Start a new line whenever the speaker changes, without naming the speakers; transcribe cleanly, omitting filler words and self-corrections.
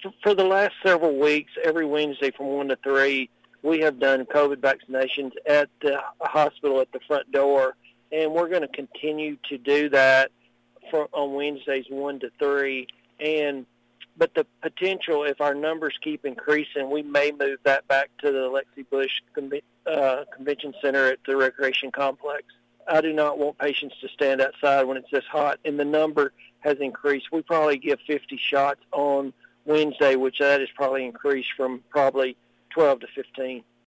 For the last several weeks, every Wednesday from 1 to 3, we have done COVID vaccinations at the hospital at the front door, and we're going to continue to do that on Wednesdays 1 to 3. But the potential, if our numbers keep increasing, we may move that back to the Alexi Bush Convention Center at the Recreation Complex. I do not want patients to stand outside when it's this hot, and the number has increased. We probably give 50 shots on Wednesday, which that has probably increased from probably 12 to 15.